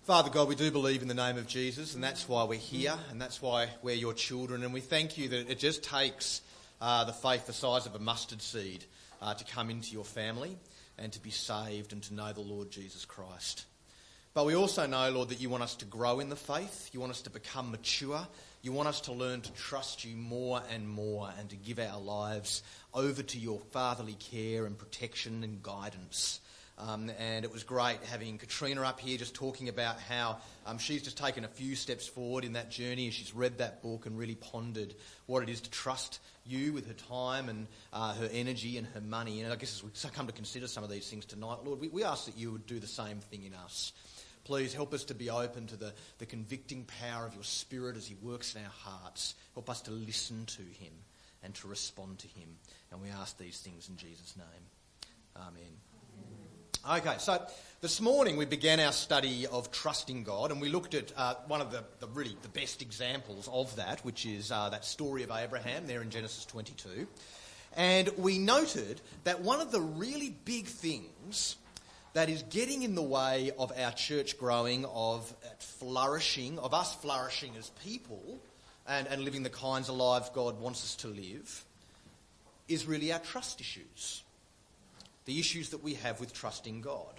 Father God, we do believe in the name of Jesus, and that's why we're here, and that's why we're your children. And we thank you that it just takes the faith the size of a mustard seed to come into your family and to be saved and to know the Lord Jesus Christ. But we also know, Lord, that you want us to grow in the faith. You want us to become mature. You want us to learn to trust you more and more and to give our lives over to your fatherly care and protection and guidance. And it was great having Katrina up here just talking about how she's just taken a few steps forward in that journey as she's read that book and really pondered what it is to trust you with her time and her energy and her money. And I guess as we come to consider some of these things tonight, Lord, we ask that you would do the same thing in us. Please help us to be open to the convicting power of your Spirit as he works in our hearts. Help us to listen to him and to respond to him. And we ask these things in Jesus' name. Amen. Okay, so this morning we began our study of trusting God, and we looked at one of the best examples of that, which is that story of Abraham there in Genesis 22. And we noted that one of the really big things that is getting in the way of our church growing, of flourishing, of us flourishing as people and living the kinds of lives God wants us to live, is really our trust issues. The issues that we have with trusting God.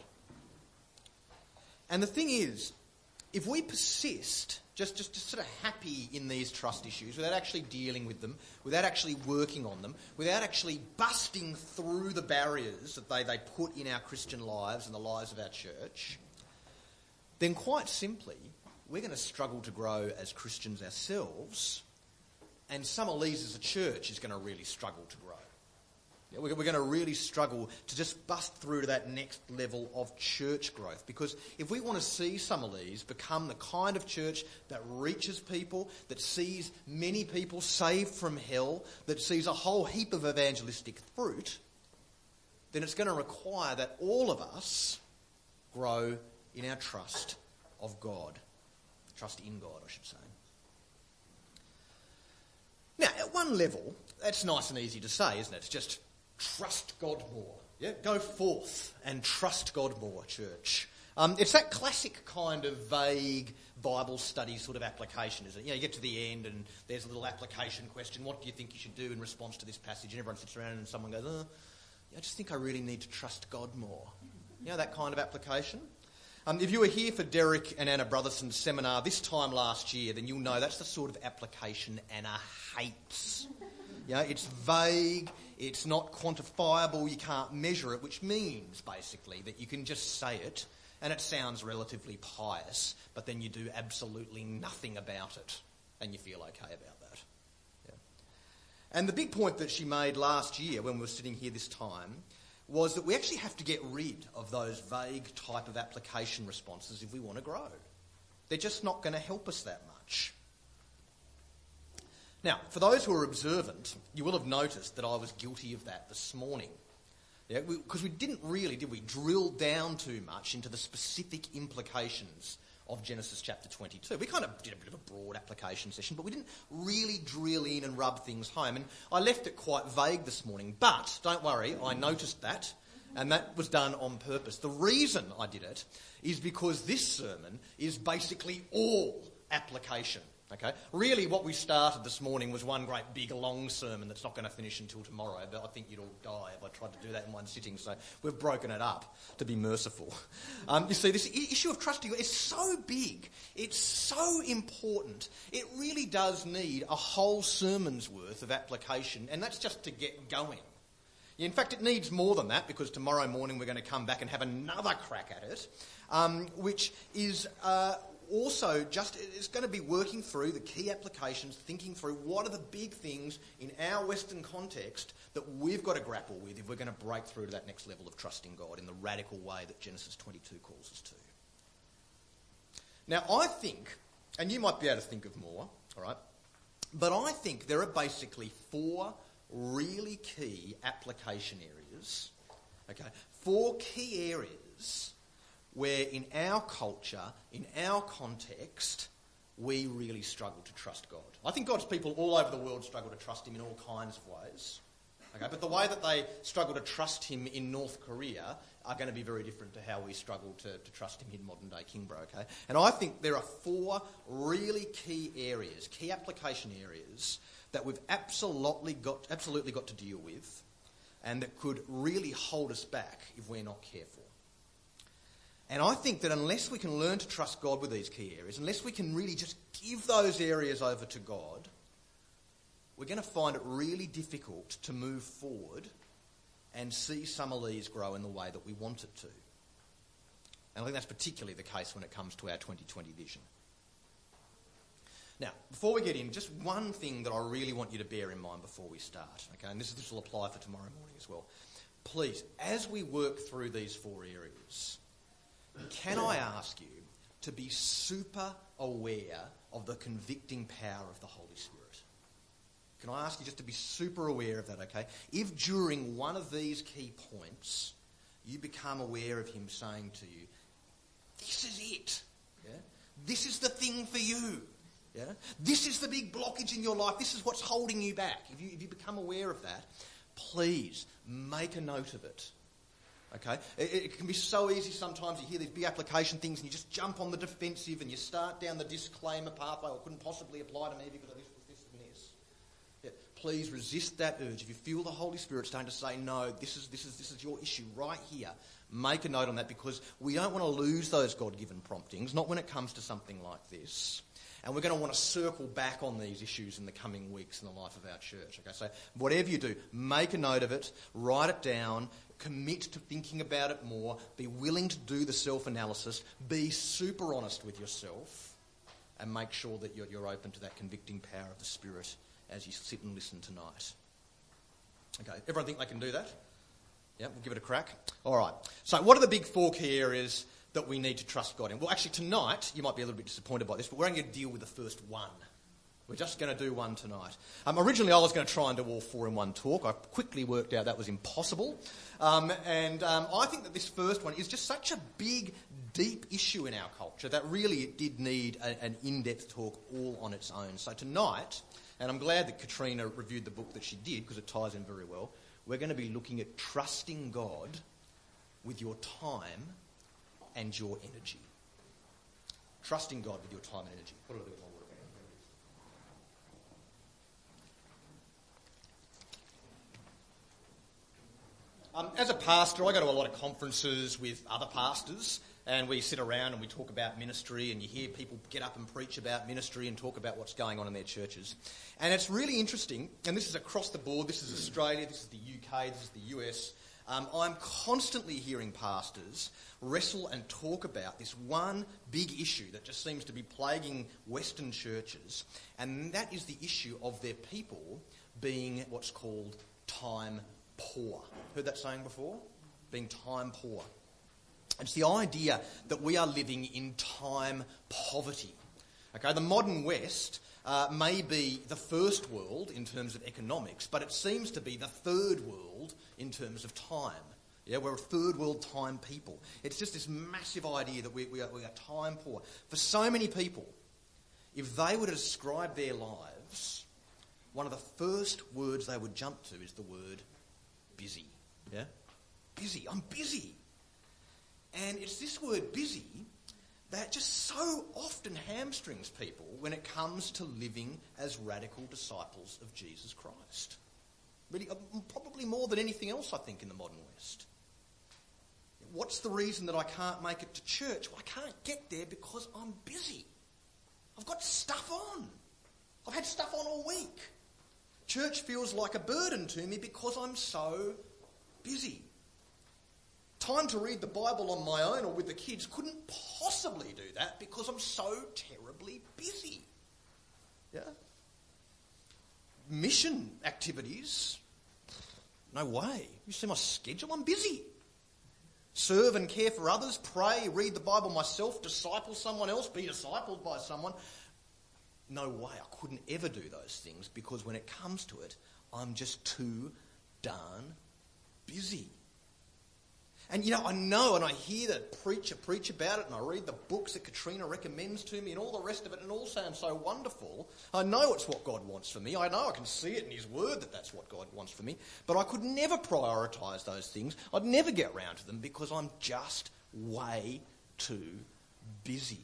And the thing is, if we persist, just sort of happy in these trust issues, without actually dealing with them, without actually working on them, without actually busting through the barriers that they put in our Christian lives and the lives of our church, then quite simply, we're going to struggle to grow as Christians ourselves, and Summerlees as a church is going to really struggle to grow. We're going to really struggle to just bust through to that next level of church growth. Because if we want to see Summerlees become the kind of church that reaches people, that sees many people saved from hell, that sees a whole heap of evangelistic fruit, then it's going to require that all of us grow in our trust of God. Trust in God, I should say. Now, at one level, that's nice and easy to say, isn't it? It's just trust God more. Yeah, go forth and trust God more, church. It's that classic kind of vague Bible study sort of application, isn't it? You know, you get to the end and there's a little application question. What do you think you should do in response to this passage? And everyone sits around and someone goes, I just think I really need to trust God more. You know, that kind of application. If you were here for Derek and Anna Brotherson's seminar this time last year, then you'll know that's the sort of application Anna hates. You know, it's vague, it's not quantifiable, you can't measure it, which means, basically, that you can just say it, and it sounds relatively pious, but then you do absolutely nothing about it, and you feel okay about that. Yeah. And the big point that she made last year, when we were sitting here this time, was that we actually have to get rid of those vague type of application responses if we want to grow. They're just not going to help us that much. Now, for those who are observant, you will have noticed that I was guilty of that this morning. Yeah, because we didn't really, did we, drill down too much into the specific implications of Genesis chapter 22. We kind of did a bit of a broad application session, but we didn't really drill in and rub things home. And I left it quite vague this morning, but don't worry, I noticed that, and that was done on purpose. The reason I did it is because this sermon is basically all application. Okay. Really what we started this morning was one great big long sermon that's not going to finish until tomorrow, but I think you'd all die if I tried to do that in one sitting, so we've broken it up to be merciful. You see, this issue of trusting God is so big, it's so important, it really does need a whole sermon's worth of application, and that's just to get going. In fact, it needs more than that, because tomorrow morning we're going to come back and have another crack at it, which is also just, it's going to be working through the key applications, thinking through what are the big things in our Western context that we've got to grapple with if we're going to break through to that next level of trusting God in the radical way that Genesis 22 calls us to. Now, I think, and you might be able to think of more, all right, but I think there are basically four really key application areas, okay, four key areas where in our culture, in our context, we really struggle to trust God. I think God's people all over the world struggle to trust him in all kinds of ways. Okay, but the way that they struggle to trust him in North Korea are going to be very different to how we struggle to trust him in modern-day Kingborough, okay? And I think there are 4 really key areas, key application areas, that we've absolutely got to deal with and that could really hold us back if we're not careful. And I think that unless we can learn to trust God with these key areas, unless we can really just give those areas over to God, we're going to find it really difficult to move forward and see Summerlees grow in the way that we want it to. And I think that's particularly the case when it comes to our 2020 vision. Now, before we get in, just one thing that I really want you to bear in mind before we start, okay, and this will apply for tomorrow morning as well. Please, as we work through these 4 areas, can I ask you to be super aware of the convicting power of the Holy Spirit? Can I ask you just to be super aware of that, okay? If during one of these key points you become aware of him saying to you, this is it, yeah? This is the thing for you, yeah? This is the big blockage in your life, this is what's holding you back. If you become aware of that, please make a note of it. Okay, it can be so easy sometimes. You hear these big application things and you just jump on the defensive and you start down the disclaimer pathway. Well, it couldn't possibly apply to me because of this and this. Yeah, please resist that urge. If you feel the Holy Spirit starting to say, no, this is your issue right here, make a note on that, because we don't want to lose those God-given promptings, not when it comes to something like this. And we're going to want to circle back on these issues in the coming weeks in the life of our church. Okay, so whatever you do, make a note of it, write it down, commit to thinking about it more, be willing to do the self-analysis, be super honest with yourself, and make sure that you're open to that convicting power of the Spirit as you sit and listen tonight. Okay, everyone think they can do that? Yeah, we'll give it a crack. All right, so what are the big 4 key areas that we need to trust God in? Well, actually tonight, you might be a little bit disappointed by this, but we're only going to deal with the first one. We're just going to do one tonight. Originally, I was going to try and do all 4 in one talk. I quickly worked out that was impossible. I think that this first one is just such a big, deep issue in our culture that really it did need an in-depth talk all on its own. So tonight, and I'm glad that Katrina reviewed the book that she did because it ties in very well, we're going to be looking at trusting God with your time and your energy. Trusting God with your time and energy. What do I do with my water? As a pastor, I go to a lot of conferences with other pastors, and we sit around and we talk about ministry, and you hear people get up and preach about ministry and talk about what's going on in their churches. And it's really interesting, and this is across the board. This is Australia, this is the UK, this is the US. I'm constantly hearing pastors wrestle and talk about this one big issue that just seems to be plaguing Western churches, and that is the issue of their people being what's called time poor. Heard that saying before? Being time poor. It's the idea that we are living in time poverty. Okay, the modern West may be the first world in terms of economics, but it seems to be the third world in terms of time. Yeah, we're a third world time people. It's just this massive idea that we are time poor. For so many people, if they were to describe their lives, one of the first words they would jump to is the word busy. Yeah? Busy. I'm busy. And it's this word busy that just so often hamstrings people when it comes to living as radical disciples of Jesus Christ. Really, probably more than anything else, I think, in the modern West. What's the reason that I can't make it to church? Well, I can't get there because I'm busy. I've got stuff on. I've had stuff on all week. Church feels like a burden to me because I'm so busy. Time to read the Bible on my own or with the kids couldn't possibly do that because I'm so terribly busy. Yeah? Mission activities, no way. You see my schedule, I'm busy. Serve and care for others, pray, read the Bible myself, disciple someone else, be discipled by someone. No way, I couldn't ever do those things because when it comes to it, I'm just too darn busy. And, I know and I hear that preacher preach about it, and I read the books that Katrina recommends to me and all the rest of it, and it all sounds so wonderful. I know it's what God wants for me. I know I can see it in His Word that that's what God wants for me. But I could never prioritise those things. I'd never get round to them because I'm just way too busy.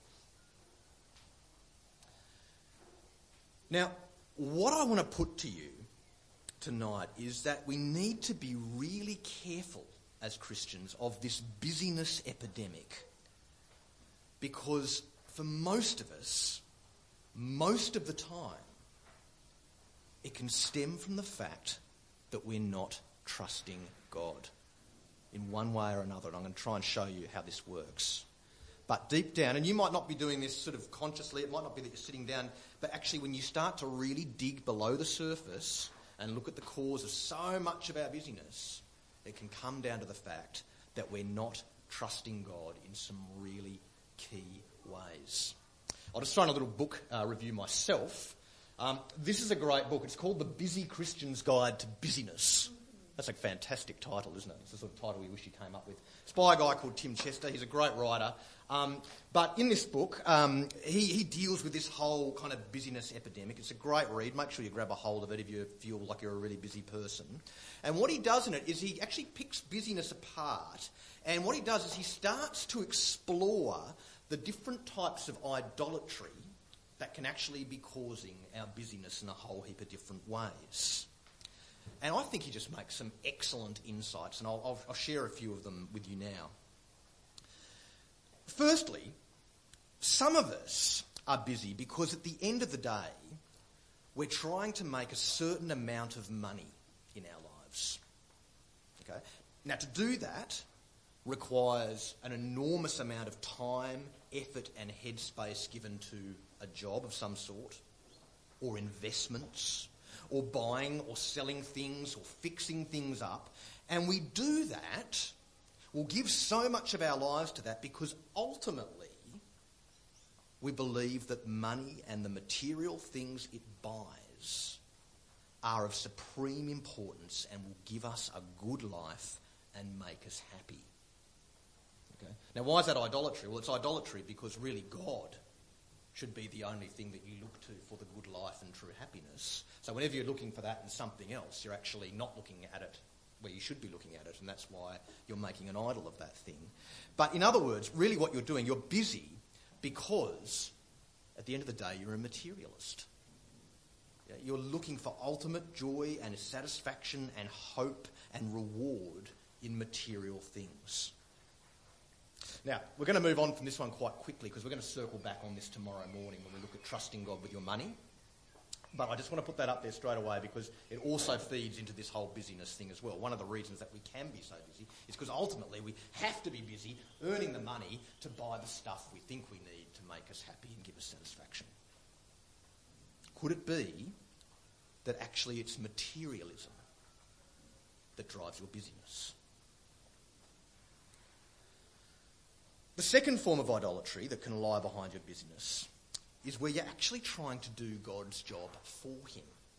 Now, what I want to put to you tonight is that we need to be really careful as Christians of this busyness epidemic, because for most of us, most of the time, it can stem from the fact that we're not trusting God in one way or another, and I'm going to try and show you how this works. But deep down, and you might not be doing this sort of consciously, it might not be that you're sitting down, but actually when you start to really dig below the surface and look at the cause of so much of our busyness, it can come down to the fact that we're not trusting God in some really key ways. I'll just throw in a little book review myself. This is a great book. It's called The Busy Christian's Guide to Busyness. That's a fantastic title, isn't it? It's the sort of title we wish you came up with. It's by a guy called Tim Chester. He's a great writer. But in this book, he deals with this whole kind of busyness epidemic. It's a great read. Make sure you grab a hold of it if you feel like you're a really busy person. And what he does in it is he actually picks busyness apart. And what he does is he starts to explore the different types of idolatry that can actually be causing our busyness in a whole heap of different ways. And I think he just makes some excellent insights, and I'll share a few of them with you now. Firstly, some of us are busy because at the end of the day, we're trying to make a certain amount of money in our lives. Okay? Now, to do that requires an enormous amount of time, effort and headspace given to a job of some sort, or investments, or buying or selling things or fixing things up. And we do that, we'll give so much of our lives to that because ultimately we believe that money and the material things it buys are of supreme importance and will give us a good life and make us happy. Okay? Now, why is that idolatry? Well, it's idolatry because really God should be the only thing that you look to for the good life and true happiness. So whenever you're looking for that in something else, you're actually not looking at it where you should be looking at it, and that's why you're making an idol of that thing. But in other words, really what you're doing, you're busy because at the end of the day, you're a materialist. You're looking for ultimate joy and satisfaction and hope and reward in material things. Now, we're going to move on from this one quite quickly because we're going to circle back on this tomorrow morning when we look at trusting God with your money. But I just want to put that up there straight away because it also feeds into this whole busyness thing as well. One of the reasons that we can be so busy is because ultimately we have to be busy earning the money to buy the stuff we think we need to make us happy and give us satisfaction. Could it be that actually it's materialism that drives your busyness? The second form of idolatry that can lie behind your busyness is where you're actually trying to do God's job for him.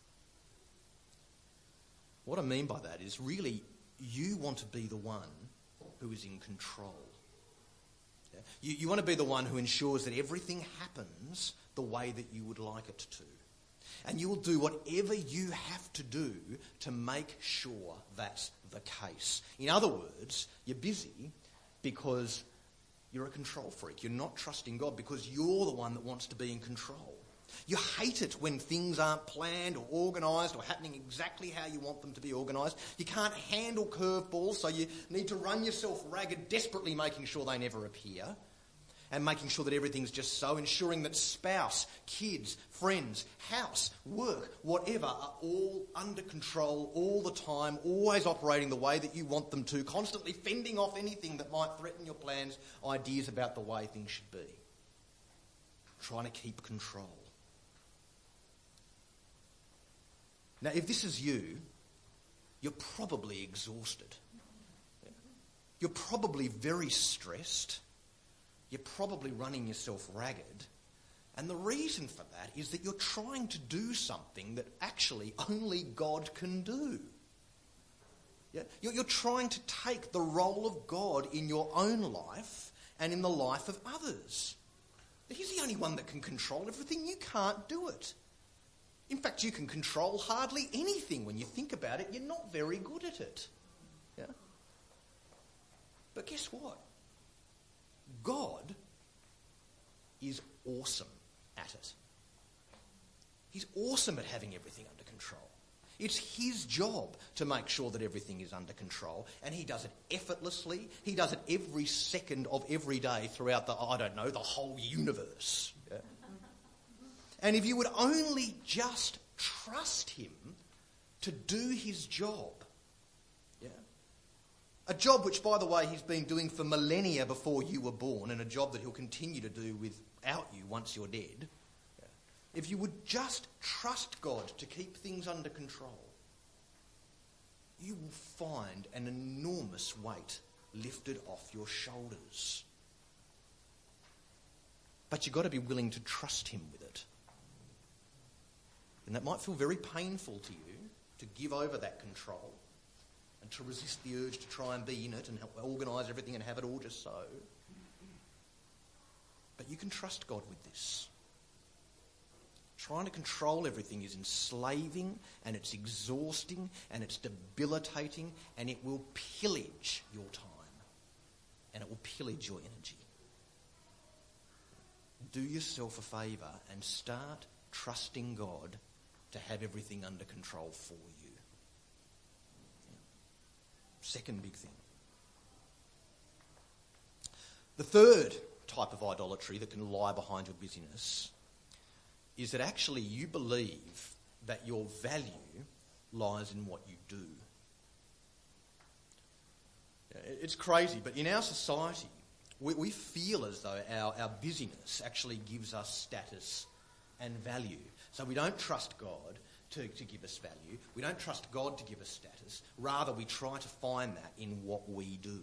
What I mean by that is really you want to be the one who is in control. Yeah? You want to be the one who ensures that everything happens the way that you would like it to. And you will do whatever you have to do to make sure that's the case. In other words, you're busy because you're a control freak. You're not trusting God because you're the one that wants to be in control. You hate it when things aren't planned or organised or happening exactly how you want them to be organised. You can't handle curveballs, so you need to run yourself ragged, desperately making sure they never appear and making sure that everything's just so, ensuring that spouse, kids, friends, house, work, whatever are all under control all the time, always operating the way that you want them to, constantly fending off anything that might threaten your plans, ideas about the way things should be. Trying to keep control. Now, if this is you, you're probably exhausted. You're probably very stressed. You're probably running yourself ragged. And the reason for that is that you're trying to do something that actually only God can do. Yeah? You're trying to take the role of God in your own life and in the life of others. He's the only one that can control everything. You can't do it. In fact, you can control hardly anything. When you think about it, you're not very good at it. Yeah? But guess what? God is awesome at it. He's awesome at having everything under control. It's his job to make sure that everything is under control, and he does it effortlessly. He does it every second of every day throughout the whole universe. Yeah? And if you would only just trust him to do his job, yeah? A job which, by the way, he's been doing for millennia before you were born, and a job that he'll continue to do without you once you're dead. If you would just trust God to keep things under control, you will find an enormous weight lifted off your shoulders. But you've got to be willing to trust him with it. And that might feel very painful to you, to give over that control and to resist the urge to try and be in it and help organise everything and have it all just so. But you can trust God with this. Trying to control everything is enslaving, and it's exhausting, and it's debilitating, and it will pillage your time, and it will pillage your energy. Do yourself a favour and start trusting God to have everything under control for you. Second big thing. The third type of idolatry that can lie behind your busyness is that actually you believe that your value lies in what you do. It's crazy, but in our society, we feel as though our busyness actually gives us status and value. So we don't trust God to give us value. We don't trust God to give us status. Rather, we try to find that in what we do.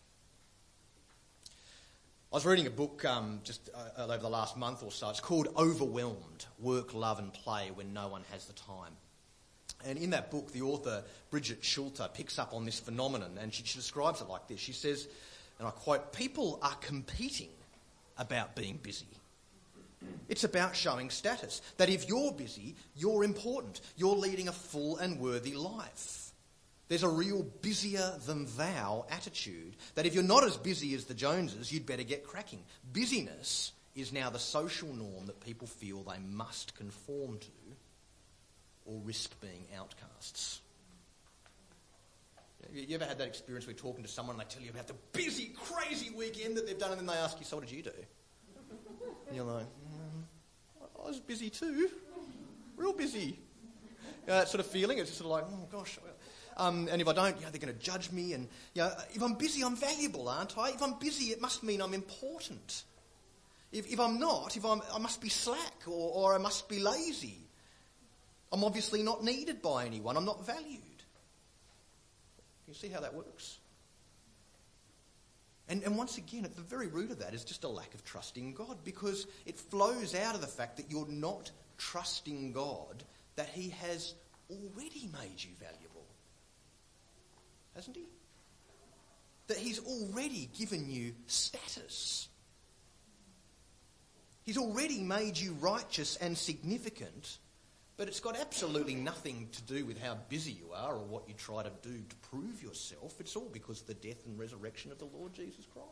I was reading a book just over the last month or so. It's called Overwhelmed, Work, Love and Play When No One Has the Time. And in that book, the author, Bridget Schulter, picks up on this phenomenon, and she describes it like this. She says, and I quote, "People are competing about being busy. It's about showing status, that if you're busy, you're important. You're leading a full and worthy life. There's a real busier than thou attitude, that if you're not as busy as the Joneses, you'd better get cracking. Busyness is now the social norm that people feel they must conform to or risk being outcasts." You ever had that experience where you're talking to someone and they tell you about the busy, crazy weekend that they've done, and then they ask you, "So what did you do?" And you're like, "I was busy too. Real busy." That sort of feeling. It's just sort of like, "Oh gosh. And if I don't, they're going to judge me. And if I'm busy, I'm valuable, aren't I? If I'm busy, it must mean I'm important. If I'm not, I must be slack or I must be lazy. I'm obviously not needed by anyone. I'm not valued." Can you see how that works? And once again, at the very root of that is just a lack of trust in God, because it flows out of the fact that you're not trusting God, that he has already made you valuable. Hasn't he? That he's already given you status. He's already made you righteous and significant, but it's got absolutely nothing to do with how busy you are or what you try to do to prove yourself. It's all because of the death and resurrection of the Lord Jesus Christ.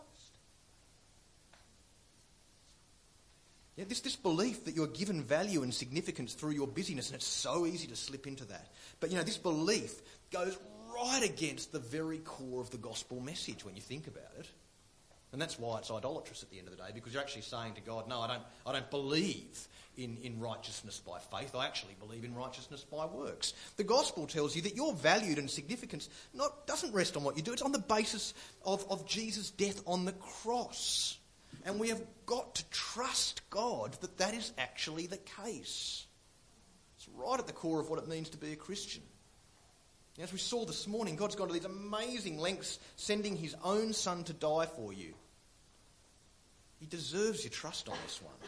Yeah, this belief that you're given value and significance through your busyness, and it's so easy to slip into that. But this belief goes right against the very core of the gospel message when you think about it. And that's why it's idolatrous at the end of the day, because you're actually saying to God, "No, I don't believe in righteousness by faith. I actually believe in righteousness by works." The gospel tells you that your value and significance doesn't rest on what you do. It's on the basis of Jesus' death on the cross. And we have got to trust God that is actually the case. It's right at the core of what it means to be a Christian. As we saw this morning, God's gone to these amazing lengths, sending his own son to die for you. He deserves your trust on this one.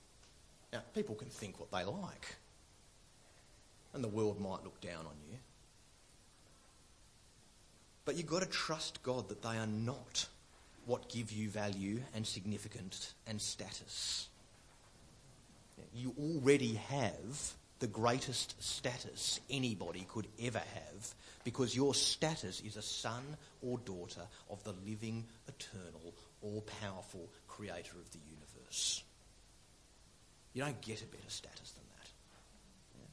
Now, people can think what they like, and the world might look down on you, But you've got to trust God that they are not what give you value and significance and status. You already have the greatest status anybody could ever have, because your status is a son or daughter of the living, eternal, all-powerful creator of the universe. You don't get a better status than that. Yeah.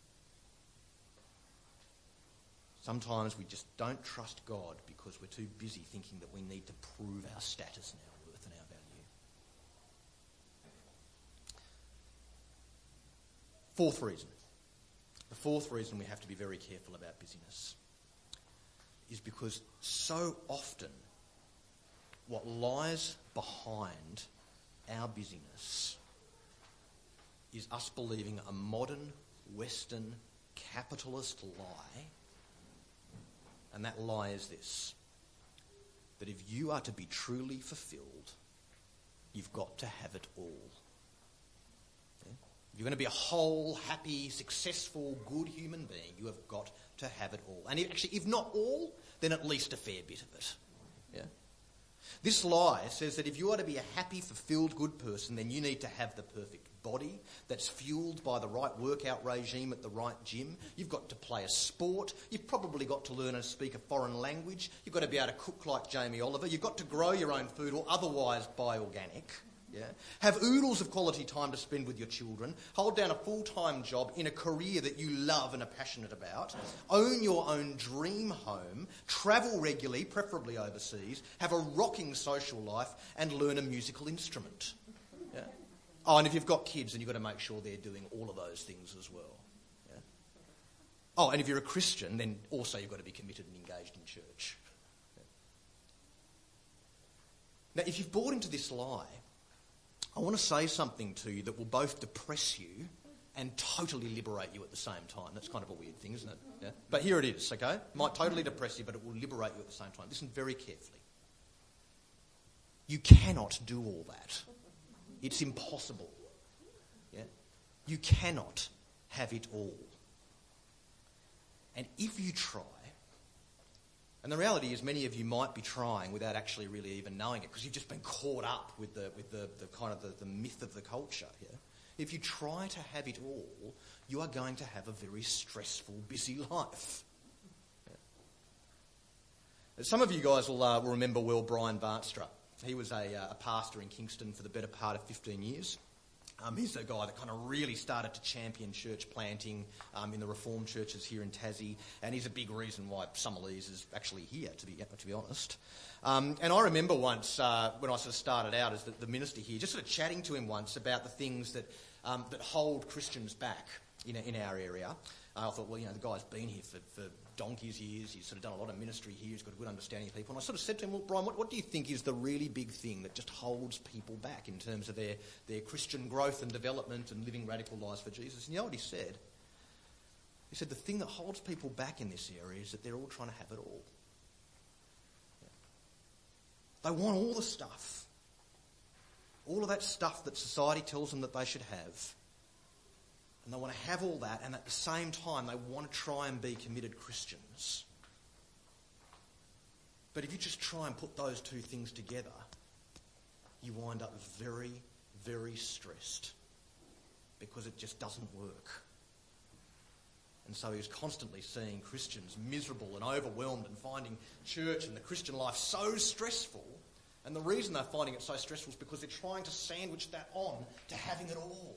Sometimes we just don't trust God because we're too busy thinking that we need to prove our status and our worth and our value. Fourth reason. The fourth reason we have to be very careful about busyness is because so often what lies behind our busyness is us believing a modern, Western, capitalist lie. And that lie is this: that if you are to be truly fulfilled, you've got to have it all. Yeah? If you're going to be a whole, happy, successful, good human being, you have got to have it all. And if not all, then at least a fair bit of it. Yeah? This lie says that if you are to be a happy, fulfilled, good person, then you need to have the perfect body that's fueled by the right workout regime at the right gym. You've got to play a sport. You've probably got to learn and speak a foreign language. You've got to be able to cook like Jamie Oliver. You've got to grow your own food or otherwise buy organic. Yeah? Have oodles of quality time to spend with your children. Hold down a full-time job in a career that you love and are passionate about. Own your own dream home. Travel regularly, preferably overseas. Have a rocking social life and learn a musical instrument. Yeah? Oh, and if you've got kids, then you've got to make sure they're doing all of those things as well. Yeah? Oh, and if you're a Christian, then also you've got to be committed and engaged in church. Yeah? Now, if you've bought into this lie, I want to say something to you that will both depress you and totally liberate you at the same time. That's kind of a weird thing, isn't it? Yeah? But here it is, okay? Might totally depress you, but it will liberate you at the same time. Listen very carefully. You cannot do all that. It's impossible. Yeah? You cannot have it all. And if you try, and the reality is many of you might be trying without actually really even knowing it, because you've just been caught up with the kind of the myth of the culture. Yeah? If you try to have it all, you are going to have a very stressful, busy life. Yeah? Some of you guys will remember well Brian Bartstra. He was a pastor in Kingston for the better part of 15 years. He's the guy that kind of really started to champion church planting in the Reformed churches here in Tassie, and he's a big reason why Summerlees is actually here, to be honest. And I remember once when I sort of started out as the minister here, just sort of chatting to him once about the things that hold Christians back in our area. I thought, well, the guy's been here for donkey's years. He's sort of done a lot of ministry here. He's got a good understanding of people. And I sort of said to him, well, Brian, what do you think is the really big thing that just holds people back in terms of their Christian growth and development and living radical lives for Jesus? And you know what he said? He said the thing that holds people back in this area is that they're all trying to have it all. Yeah. They want all the stuff. All of that stuff that society tells them that they should have. And they want to have all that, and at the same time they want to try and be committed Christians. But if you just try and put those two things together, you wind up very, very stressed because it just doesn't work. And so he was constantly seeing Christians miserable and overwhelmed and finding church and the Christian life so stressful. And the reason they're finding it so stressful is because they're trying to sandwich that on to having it all.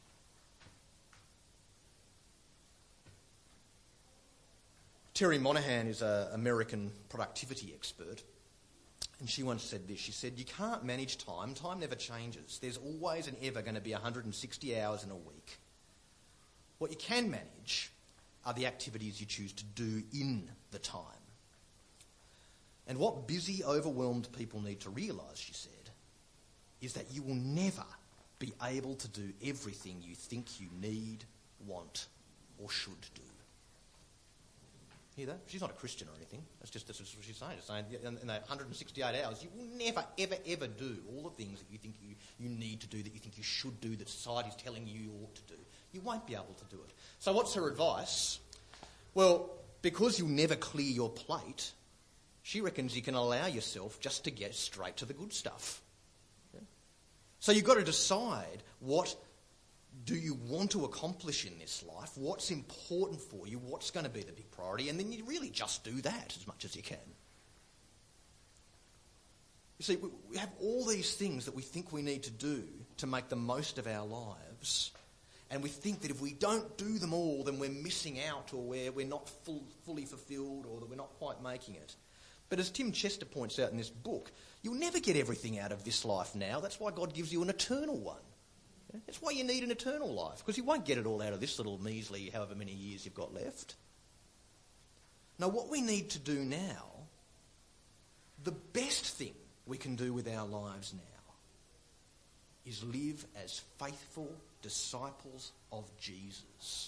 Terry Monahan is an American productivity expert, and she once said this. She said, you can't manage time. Time never changes. There's always and ever going to be 160 hours in a week. What you can manage are the activities you choose to do in the time. And what busy, overwhelmed people need to realise, she said, is that you will never be able to do everything you think you need, want, or should do. Hear that? She's not a Christian or anything. That's what she's saying. She's saying in that 168 hours, you will never, ever, ever do all the things that you think you need to do, that you think you should do, that society's telling you ought to do. You won't be able to do it. So what's her advice? Well, because you'll never clear your plate, She reckons you can allow yourself just to get straight to the good stuff. Yeah? So you've got to decide, what do you want to accomplish in this life? What's important for you? What's going to be the big priority? And then you really just do that as much as you can. You see, we have all these things that we think we need to do to make the most of our lives. And we think that if we don't do them all, then we're missing out, or we're not fully fulfilled, or that we're not quite making it. But as Tim Chester points out in this book, you'll never get everything out of this life now. That's why God gives you an eternal one. Yeah? That's why you need an eternal life, because you won't get it all out of this little measly however many years you've got left. Now, what we need to do now, the best thing we can do with our lives now, is live as faithful disciples of Jesus.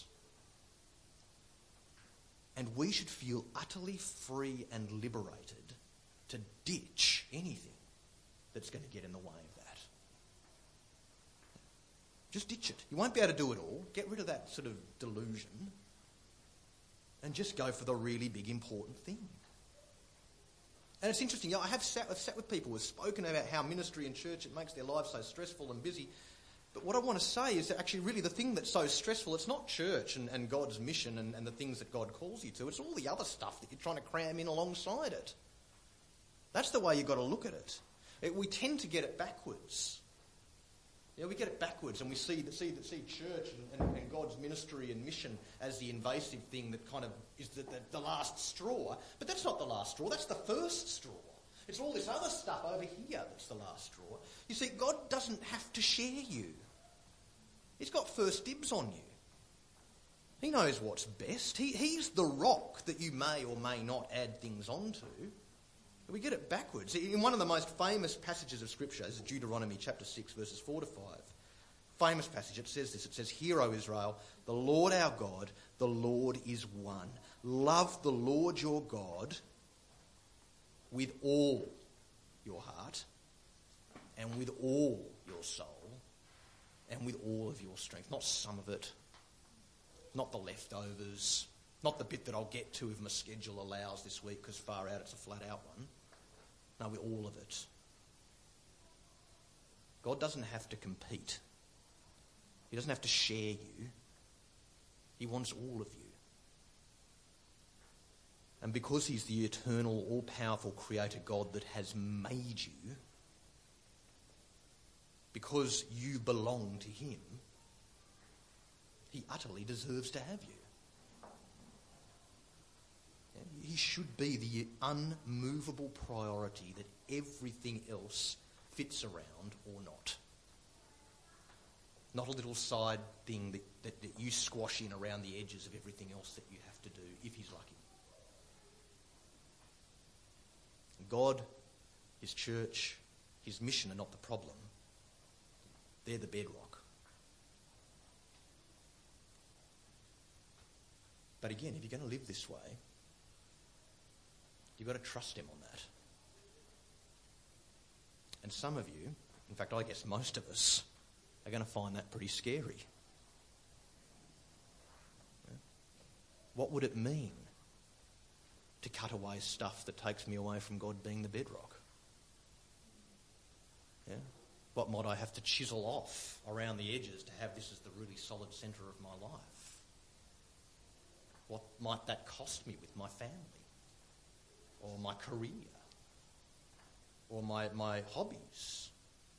And we should feel utterly free and liberated to ditch anything that's going to get in the way of that. Just ditch it. You won't be able to do it all. Get rid of that sort of delusion and just go for the really big important thing. And it's interesting, I've sat with people who've spoken about how ministry and church, it makes their lives so stressful and busy. But what I want to say is that actually really the thing that's so stressful, it's not church and God's mission and the things that God calls you to. It's all the other stuff that you're trying to cram in alongside it. That's the way you've got to look at it. We tend to get it backwards. Yeah, we get it backwards, and we see church and God's ministry and mission as the invasive thing that kind of is the last straw. But that's not the last straw, that's the first straw. It's all this other stuff over here that's the last straw. You see, God doesn't have to share you. He's got first dibs on you. He knows what's best. He's the rock that you may or may not add things onto. We get it backwards. In one of the most famous passages of Scripture is Deuteronomy chapter 6, verses 4 to 5. Famous passage, it says this. It says, "Hear, O Israel, the Lord our God, the Lord is one. Love the Lord your God with all your heart and with all your soul and with all of your strength." Not some of it, not the leftovers, not the bit that I'll get to if my schedule allows this week, because far out it's a flat out one. No, with all of it. God doesn't have to compete. He doesn't have to share you. He wants all of you. And because he's the eternal, all-powerful creator God that has made you, because you belong to him, he utterly deserves to have you. He should be the unmovable priority that everything else fits around or not. Not a little side thing that you squash in around the edges of everything else that you have to do, if he's lucky. God, his church, his mission are not the problem. They're the bedrock. But again, if you're going to live this way, you've got to trust him on that. And some of you, in fact I guess most of us, are going to find that pretty scary. What would it mean to cut away stuff that takes me away from God being the bedrock? Yeah? What might I have to chisel off around the edges to have this as the really solid centre of my life? What might that cost me with my family? Or my career, or my hobbies,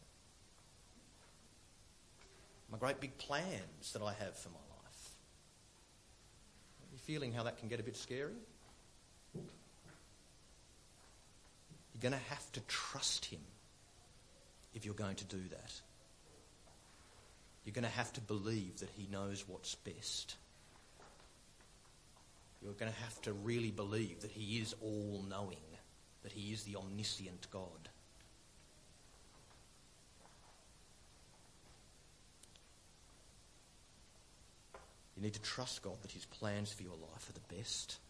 my great big plans that I have for my life. Are you feeling how that can get a bit scary? You're going to have to trust him if you're going to do that. You're going to have to believe that he knows what's best. You're going to have to really believe that he is all-knowing, that he is the omniscient God. You need to trust God that his plans for your life are the best.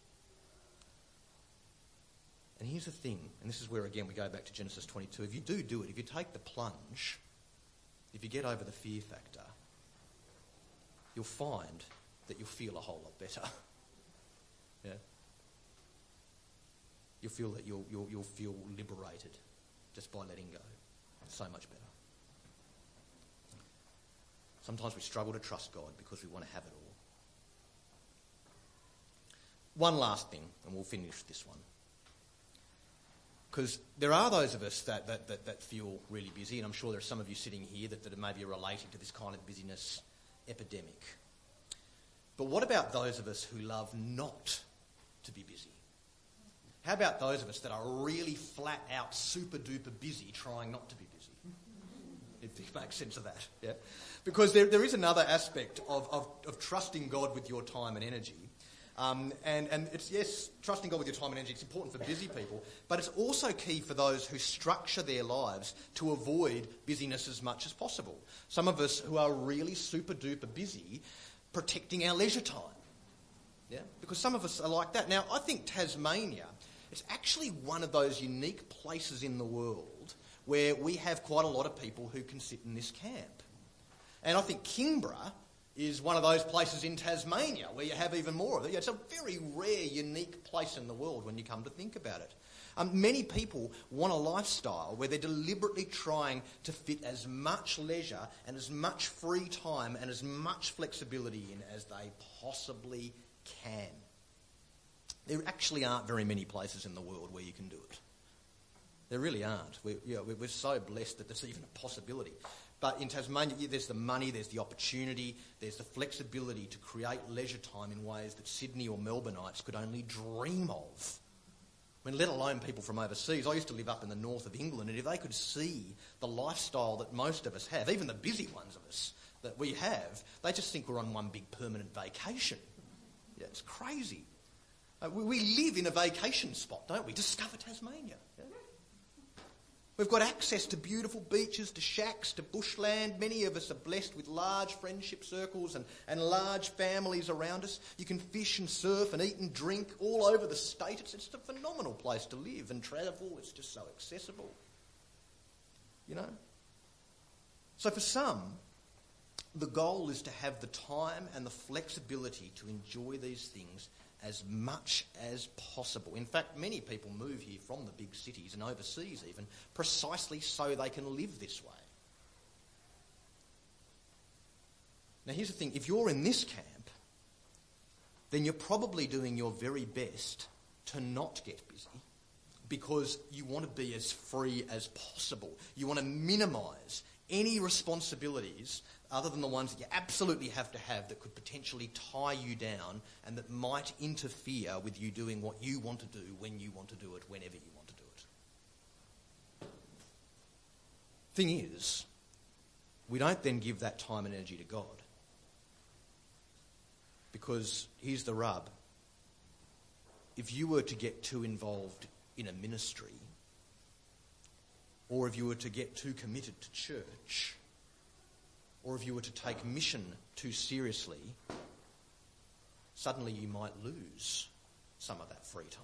And here's the thing, and this is where again we go back to Genesis 22. If you do it, if you take the plunge, if you get over the fear factor, you'll find that you'll feel a whole lot better. Yeah. You'll feel that you'll feel liberated just by letting go. So much better. Sometimes we struggle to trust God because we want to have it all. One last thing, and we'll finish this one. Because there are those of us that feel really busy, and I'm sure there are some of you sitting here that maybe are relating to this kind of busyness epidemic. But what about those of us who love not to be busy? How about those of us that are really flat out, super duper busy trying not to be busy? If you make sense of that, yeah? Because there is another aspect of trusting God with your time and energy. And it's, yes, trusting God with your time and energy, it's important for busy people, but it's also key for those who structure their lives to avoid busyness as much as possible. Some of us who are really super duper busy protecting our leisure time. Yeah? Because some of us are like that. Now, I think Tasmania is actually one of those unique places in the world where we have quite a lot of people who can sit in this camp. And I think Kingborough is one of those places in Tasmania where you have even more of it. It's a very rare, unique place in the world when you come to think about it. Many people want a lifestyle where they're deliberately trying to fit as much leisure and as much free time and as much flexibility in as they possibly can. There actually aren't very many places in the world where you can do it. There really aren't. We're so blessed that there's even a possibility. But in Tasmania, there's the money, there's the opportunity, there's the flexibility to create leisure time in ways that Sydney or Melbourneites could only dream of. I mean, let alone people from overseas. I used to live up in the north of England, and if they could see the lifestyle that most of us have, even the busy ones of us that we have, they just think we're on one big permanent vacation. Yeah, it's crazy. We live in a vacation spot, don't we? Discover Tasmania. Yeah? We've got access to beautiful beaches, to shacks, to bushland. Many of us are blessed with large friendship circles and large families around us. You can fish and surf and eat and drink all over the state. It's a phenomenal place to live and travel. It's just so accessible. You know? So for some, the goal is to have the time and the flexibility to enjoy these things as much as possible. In fact, many people move here from the big cities and overseas even, precisely so they can live this way. Now here's the thing, if you're in this camp, then you're probably doing your very best to not get busy because you want to be as free as possible. You want to minimise any responsibilities other than the ones that you absolutely have to have that could potentially tie you down and that might interfere with you doing what you want to do when you want to do it, whenever you want to do it. Thing is, we don't then give that time and energy to God. Because here's the rub. If you were to get too involved in a ministry, or if you were to get too committed to church, or if you were to take mission too seriously, suddenly you might lose some of that free time.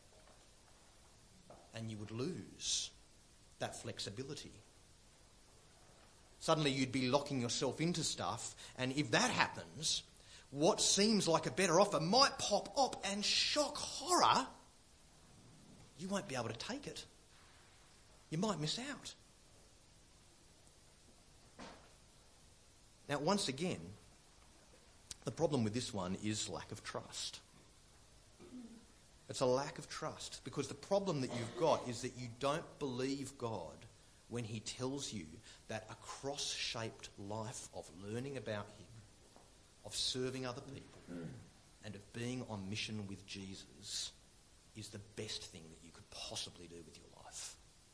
And you would lose that flexibility. Suddenly you'd be locking yourself into stuff, and if that happens, what seems like a better offer might pop up, and shock horror, you won't be able to take it. You might miss out. Now, once again, the problem with this one is lack of trust. It's a lack of trust because the problem that you've got is that you don't believe God when he tells you that a cross-shaped life of learning about him, of serving other people, and of being on mission with Jesus is the best thing that you could possibly do with your life.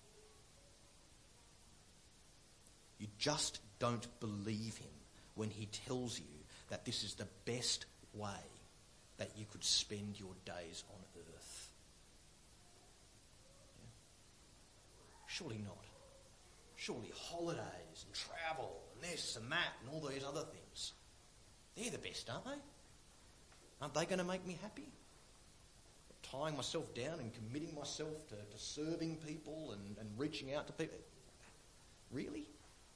You just don't believe him when he tells you that this is the best way that you could spend your days on earth. Yeah? Surely not. Surely holidays and travel and this and that and all these other things, they're the best, aren't they? Aren't they going to make me happy? Tying myself down and committing myself to serving people and reaching out to people. Really?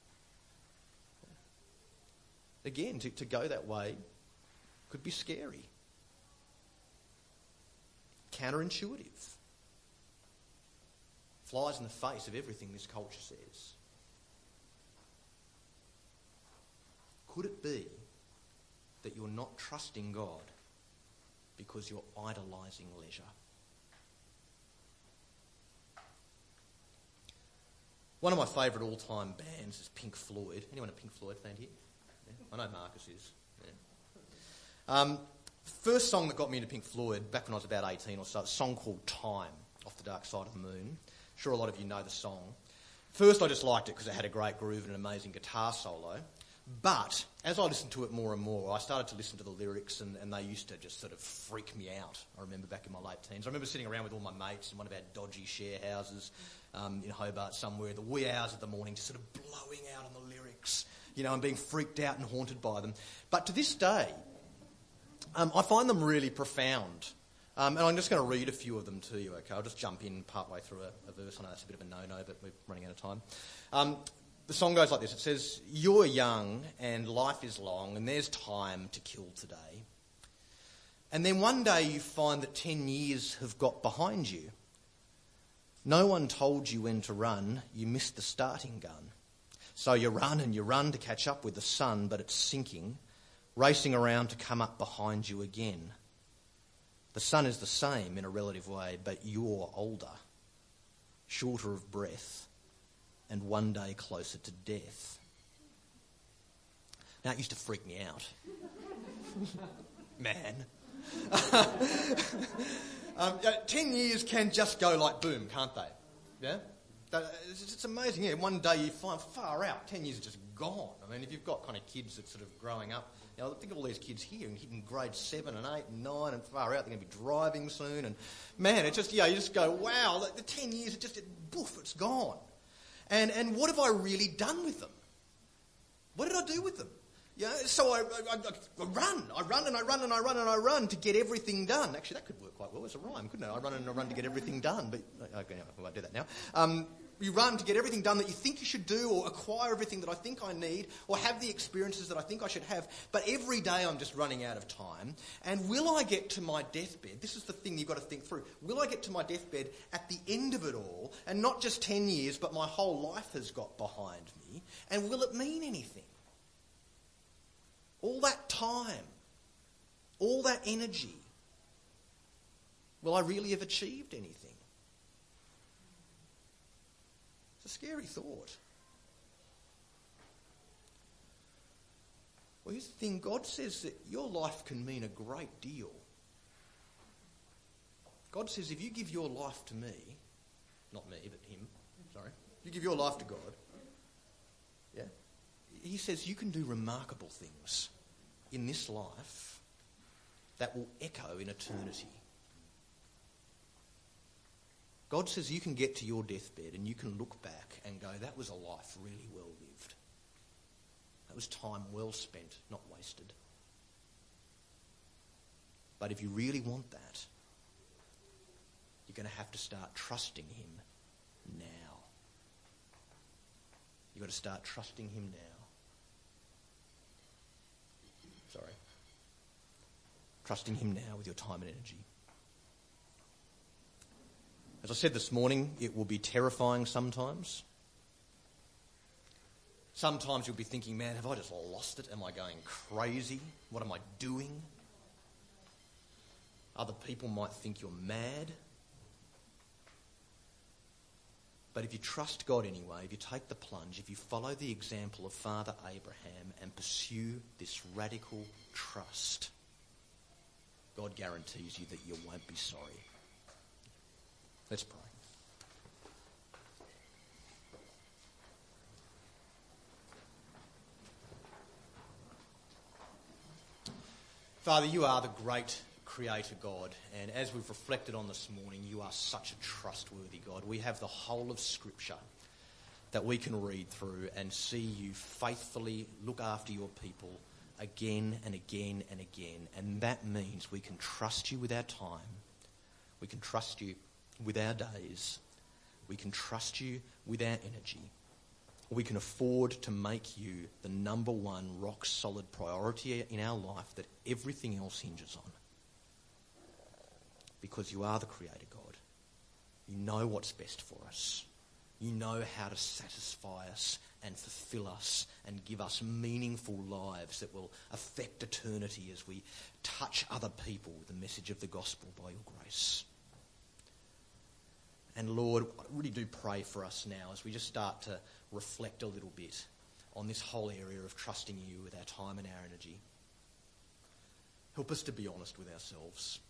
Again, to go that way could be scary. Counterintuitive. flies in the face of everything this culture says. Could it be that you're not trusting God because you're idolising leisure? One of my favourite all-time bands is Pink Floyd. Anyone a Pink Floyd fan here? Yeah. I know Marcus is. Yeah. First song that got me into Pink Floyd, back when I was about 18 or so, a song called Time, Off the Dark Side of the Moon. Sure, a lot of you know the song. First, I just liked it because it had a great groove and an amazing guitar solo. But as I listened to it more and more, I started to listen to the lyrics and they used to just sort of freak me out. I remember back in my late teens. I remember sitting around with all my mates in one of our dodgy share houses in Hobart somewhere, the wee hours of the morning, just sort of blowing out on the lyrics, and being freaked out and haunted by them. But to this day, I find them really profound. And I'm just going to read a few of them to you, okay? I'll just jump in partway through a verse. I know that's a bit of a no-no, but we're running out of time. The song goes like this. It says, "You're young and life is long and there's time to kill today. And then one day you find that 10 years have got behind you. No one told you when to run. You missed the starting gun. So you run and you run to catch up with the sun, but it's sinking, racing around to come up behind you again. The sun is the same in a relative way, but you're older, shorter of breath, and one day closer to death." Now, it used to freak me out. Man. 10 years can just go like boom, can't they? Yeah? It's amazing. Yeah, one day you find far out, 10 years are just gone. I mean, if you've got kind of kids that sort of growing up, think of all these kids here and hitting grade 7 and 8 and 9 and far out, they're going to be driving soon. And man, it's just, you just go, wow, the 10 years, boof, it's gone. And what have I really done with them? What did I do with them? So I run and I run and I run and I run to get everything done. Actually, that could work quite well as a rhyme, couldn't it? I run and I run to get everything done. But okay, I won't do that now. You run to get everything done that you think you should do, or acquire everything that I think I need, or have the experiences that I think I should have. But every day I'm just running out of time. And will I get to my deathbed? This is the thing you've got to think through. Will I get to my deathbed at the end of it all, and not just 10 years, but my whole life has got behind me? And will it mean anything? All that time, all that energy, will I really have achieved anything? It's a scary thought. Well, here's the thing. God says that your life can mean a great deal. God says if you give your life to me, not me, but him, sorry, you give your life to God, yeah, he says you can do remarkable things in this life that will echo in eternity. God says you can get to your deathbed and you can look back and go, that was a life really well lived. That was time well spent, not wasted. But if you really want that, you're going to have to start trusting him now. You've got to start trusting him now. Sorry. Trusting him now with your time and energy. As I said this morning, it will be terrifying sometimes. Sometimes you'll be thinking, man, have I just lost it? Am I going crazy? What am I doing? Other people might think you're mad. But if you trust God anyway, if you take the plunge, if you follow the example of Father Abraham and pursue this radical trust, God guarantees you that you won't be sorry. Let's pray. Father, you are the great Creator God, and as we've reflected on this morning, you are such a trustworthy God. We have the whole of Scripture that we can read through and see you faithfully look after your people again and again and again, and that means we can trust you with our time, we can trust you with our days, we can trust you with our energy. We can afford to make you the number one rock-solid priority in our life that everything else hinges on. Because you are the Creator God. You know what's best for us. You know how to satisfy us and fulfill us and give us meaningful lives that will affect eternity as we touch other people with the message of the gospel by your grace. And Lord, I really do pray for us now as we just start to reflect a little bit on this whole area of trusting you with our time and our energy. Help us to be honest with ourselves.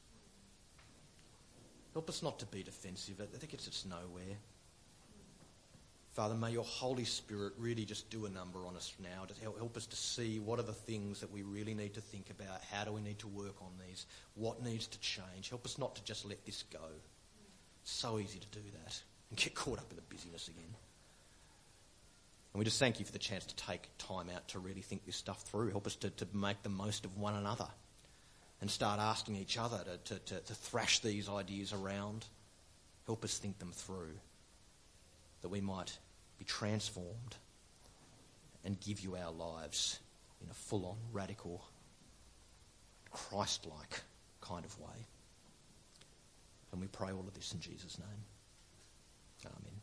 Help us not to be defensive. I think it's just nowhere. Father, may your Holy Spirit really just do a number on us now to help us to see what are the things that we really need to think about. How do we need to work on these? What needs to change? Help us not to just let this go. It's so easy to do that and get caught up in the busyness again. And we just thank you for the chance to take time out to really think this stuff through. Help us to make the most of one another and start asking each other to thrash these ideas around. Help us think them through, that we might be transformed and give you our lives in a full-on, radical, Christ-like kind of way. And we pray all of this in Jesus' name. Amen.